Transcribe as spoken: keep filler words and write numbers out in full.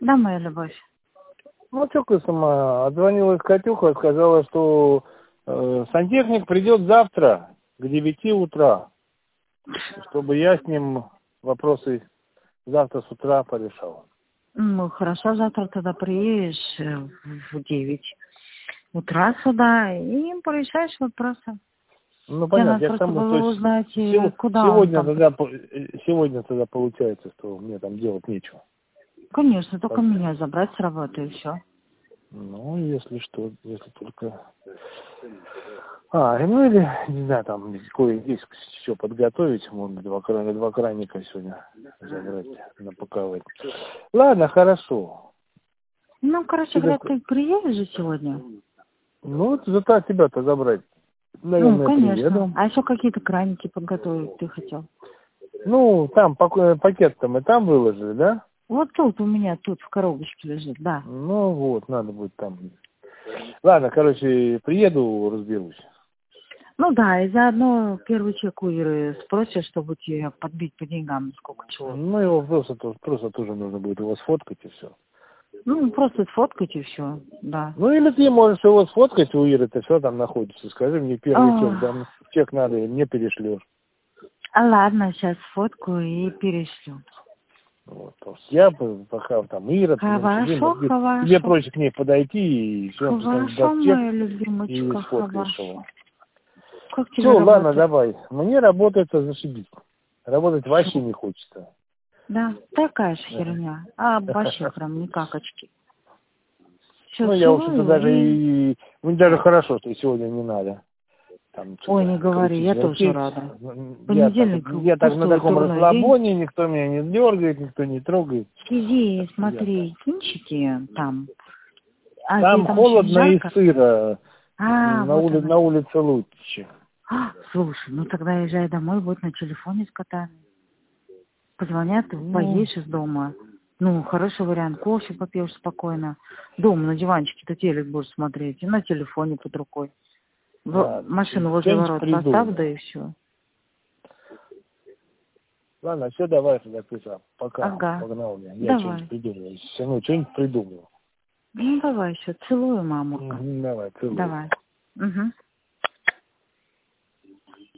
Да, моя любовь. Ну, что сама, отзвонилась Катюха, сказала, что э, сантехник придет завтра к девяти утра, чтобы я с ним вопросы завтра с утра порешал. Ну, хорошо, завтра тогда приедешь э, в девять утра сюда и порешаешь вопросы. Ну, Мне понятно, надо я к просто тому, было что узнать, сего- куда он сегодня там. тогда, по- э, сегодня тогда получается, что мне там делать нечего. Конечно, только Так, меня забрать с работы и все. ну, если что, если только... А, ну или, не знаю, там кое-здесь все подготовить, можно два, крана, два краника сегодня забрать, напаковать. Ладно, хорошо. Ну, короче Ты говоря, так- ты приедешь же сегодня? Ну, вот зато тебя-то забрать. Ну, Наверное, конечно. приеду. А еще какие-то краники подготовить ты хотел? Ну, там пак- пакет-то мы там выложили, да? Вот тут у меня, тут в коробочке лежит, да. Ну вот, надо будет там. Ладно, короче, приеду, разберусь. Ну да, и заодно первый чек у Иры спросишь, чтобы тебе подбить по деньгам, сколько чего. Ну, его просто, то- просто тоже нужно будет его сфоткать и все. Ну, просто сфоткать и все, да. Ну, или ты можешь его сфоткать у Иры, ты все там находится. Скажи мне первый чек, А, да, чек надо, и мне перешлешь. а ладно, сейчас сфоткаю и перешлю. Вот, то есть я бы пока там Ира, потом сидим, Хорошо, тебе, тебе хорошо. проще к ней подойти, и все, он потом Хорошо, даст чек моя и любимочка, сфоткаешь хорошо. его. Как Все, тебе ладно, работать? давай. Мне работает, зашибись. Работать вообще Всё. не хочется. Да, такая же Да. херня. А вообще прям ни капочки. Все, Ну, я, в общем-то, целую даже и... и... Ну, даже хорошо, что сегодня не надо. Там Ой, не что-то говори, крутить, я тоже вертеть. рада. Я так, Понедельник я так на пустой таком дурной день. расслабоне, никто меня не дергает, никто не трогает. Сиди, Я так. смотри, кинчики там. А тебе Там там еще не холодно и жарко? сыро. А, На, вот ули... оно на что. улице лучше. А, слушай, ну тогда езжай домой, будь на телефоне с котами. Позвонят, ты Ну, поедешь из дома. Ну, хороший вариант, кофе попьешь спокойно. Дома на диванчике ты телек будешь смотреть, и на телефоне под рукой. В- ладно, машину возле что-нибудь ворот поставь, да придумаю. и все. Ладно, все, давай тогда, Петра. Пока. Ага, Погнал я. Я что-нибудь давай. придумаю. Все равно что-нибудь придумаю. Ну, давай еще, целую, мамурка. Мгм, давай, целую. Давай. Угу.